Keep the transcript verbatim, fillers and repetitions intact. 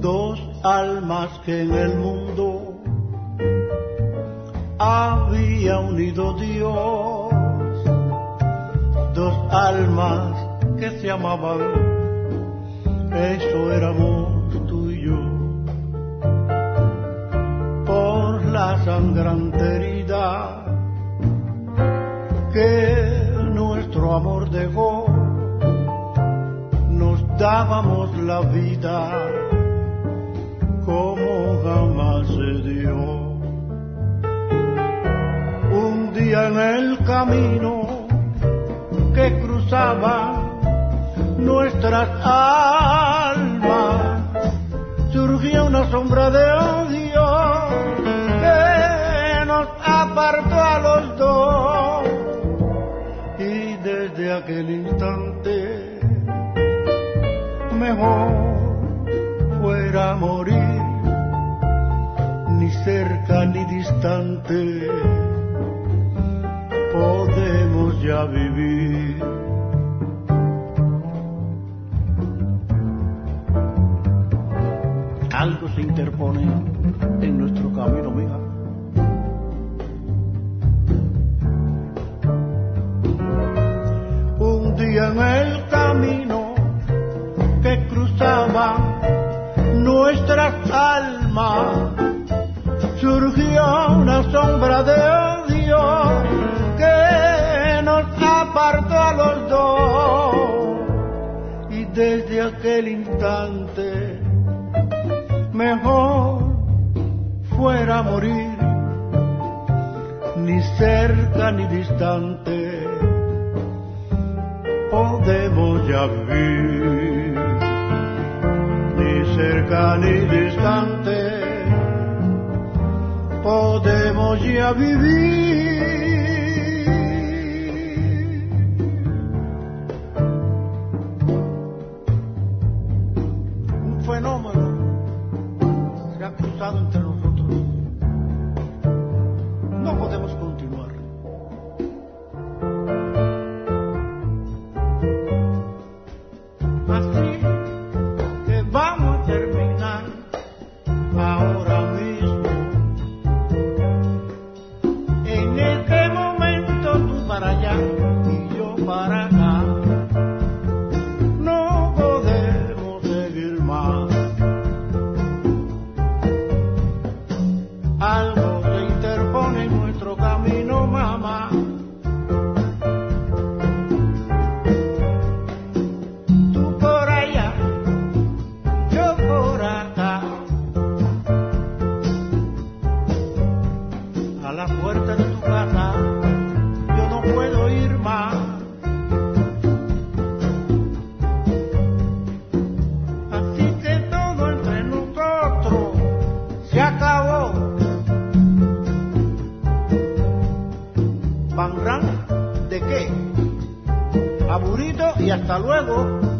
dos almas que en el mundo había unido Dios, dos almas que se amaban, eso éramos tú y yo. Por la sangrante herida que nuestro amor dejó, nos dábamos la vida como jamás se dio. Un día en el camino que cruzaban nuestras almas, surgió una sombra de odio que nos apartó a los dos, y desde aquel instante mejor fuera morir, ni cerca ni distante podemos ya vivir. Algo se interpone en nuestro camino, mija. Un día en el camino que cruzaban nuestras almas, surgió una sombra de odio que nos apartó a los dos, y desde aquel instante mejor fuera morir, ni cerca ni distante podemos ya vivir, ni cerca ni distante podemos ya vivir. Un fenómeno se ha cruzado entre nosotros. No podemos continuar. Así que vamos a terminar ahora mismo. En este momento tú para allá y yo para acá. No podemos seguir más. Algo se interpone en nuestro camino, mamá. Tú por allá, yo por acá. A la puerta de tu casa yo no puedo ir más. Así que todo entre nosotros se acabó. Banrán, ¿de qué? Aburrido y hasta luego.